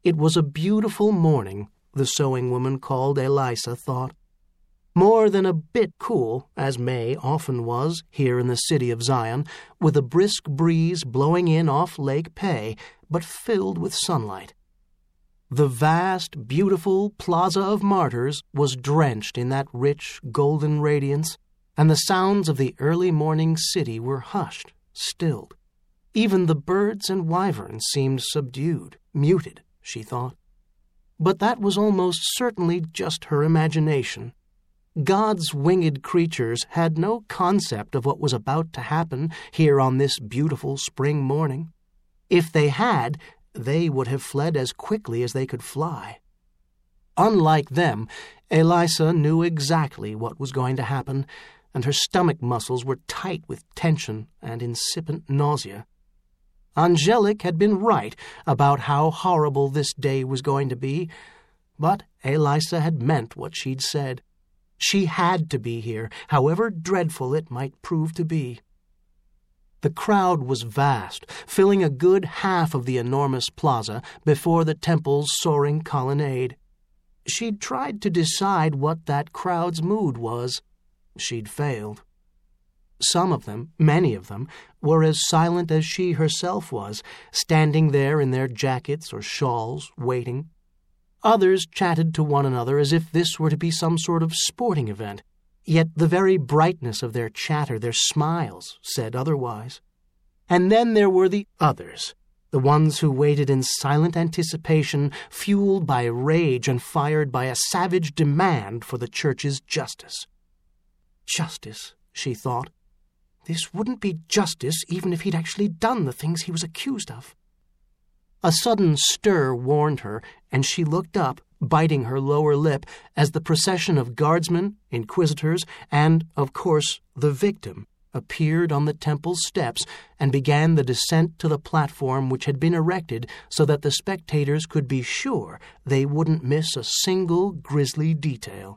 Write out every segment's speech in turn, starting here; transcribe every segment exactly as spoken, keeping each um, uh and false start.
It was a beautiful morning, the sewing woman called Elisa thought. More than a bit cool, as May often was here in the city of Zion, with a brisk breeze blowing in off Lake Pei, but filled with sunlight. The vast, beautiful Plaza of Martyrs was drenched in that rich, golden radiance, and the sounds of the early morning city were hushed, stilled. Even the birds and wyverns seemed subdued, muted, she thought. But that was almost certainly just her imagination. God's winged creatures had no concept of what was about to happen here on this beautiful spring morning. If they had, they would have fled as quickly as they could fly. Unlike them, Elisa knew exactly what was going to happen, and her stomach muscles were tight with tension and incipient nausea. Angelic had been right about how horrible this day was going to be, but Elisa had meant what she'd said. She had to be here, however dreadful it might prove to be. The crowd was vast, filling a good half of the enormous plaza before the temple's soaring colonnade. She'd tried to decide what that crowd's mood was. She'd failed. Some of them, many of them, were as silent as she herself was, standing there in their jackets or shawls, waiting. Others chatted to one another as if this were to be some sort of sporting event. Yet the very brightness of their chatter, their smiles, said otherwise. And then there were the others, the ones who waited in silent anticipation, fueled by rage and fired by a savage demand for the church's justice. Justice, she thought. This wouldn't be justice even if he'd actually done the things he was accused of. A sudden stir warned her, and she looked up, biting her lower lip, as the procession of guardsmen, inquisitors, and, of course, the victim, appeared on the temple's steps and began the descent to the platform which had been erected so that the spectators could be sure they wouldn't miss a single grisly detail.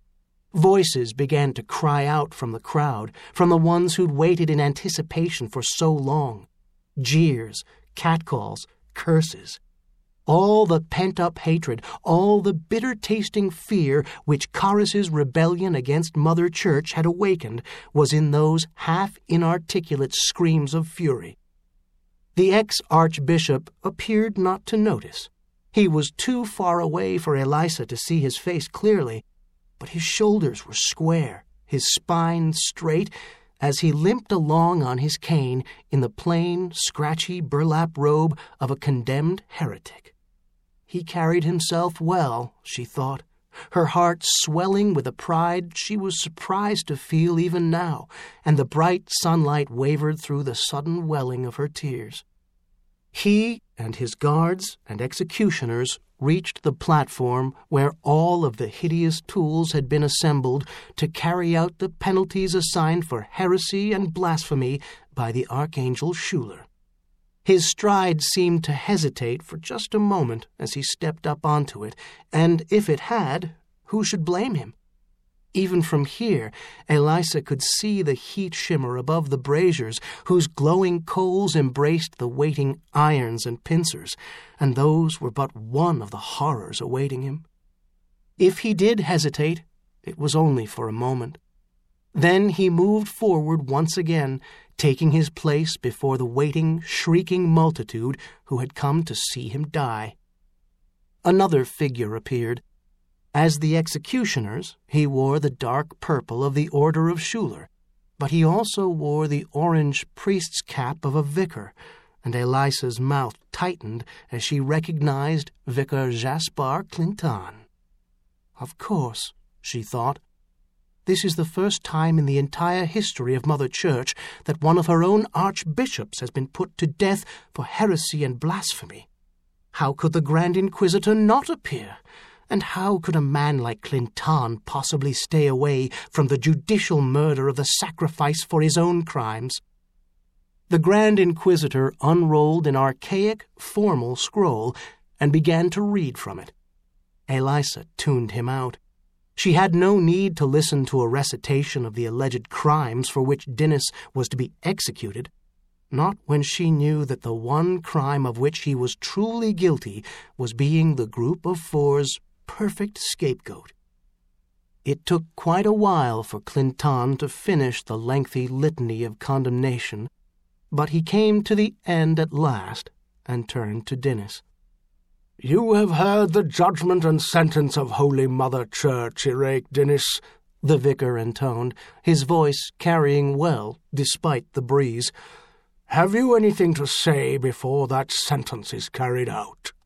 Voices began to cry out from the crowd, from the ones who'd waited in anticipation for so long. Jeers, catcalls, curses. All the pent-up hatred, all the bitter-tasting fear which Carus's rebellion against Mother Church had awakened was in those half-inarticulate screams of fury. The ex-archbishop appeared not to notice. He was too far away for Elisa to see his face clearly, but his shoulders were square, his spine straight, as he limped along on his cane in the plain, scratchy burlap robe of a condemned heretic. He carried himself well, she thought, her heart swelling with a pride she was surprised to feel even now, and the bright sunlight wavered through the sudden welling of her tears. He and his guards and executioners reached the platform where all of the hideous tools had been assembled to carry out the penalties assigned for heresy and blasphemy by the Archangel Schuler. His stride seemed to hesitate for just a moment as he stepped up onto it, and if it had, who should blame him? Even from here, Elisa could see the heat shimmer above the braziers, whose glowing coals embraced the waiting irons and pincers, and those were but one of the horrors awaiting him. If he did hesitate, it was only for a moment. Then he moved forward once again, taking his place before the waiting, shrieking multitude who had come to see him die. Another figure appeared. As the executioners, he wore the dark purple of the Order of Schuler, but he also wore the orange priest's cap of a vicar, and Elisa's mouth tightened as she recognized Vicar Jaspar Clinton. Of course, she thought. This is the first time in the entire history of Mother Church that one of her own archbishops has been put to death for heresy and blasphemy. How could the Grand Inquisitor not appear? And how could a man like Clinton possibly stay away from the judicial murder of the sacrifice for his own crimes? The Grand Inquisitor unrolled an archaic, formal scroll and began to read from it. Elisa tuned him out. She had no need to listen to a recitation of the alleged crimes for which Dinis was to be executed. not when she knew that the one crime of which he was truly guilty was being the Group of Four's perfect scapegoat. It took quite a while for Clinton to finish the lengthy litany of condemnation, but he came to the end at last and turned to Dinis. "You have heard the judgment and sentence of Holy Mother Church, Irake Dinis," the vicar intoned, his voice carrying well despite the breeze. "Have you anything to say before that sentence is carried out?"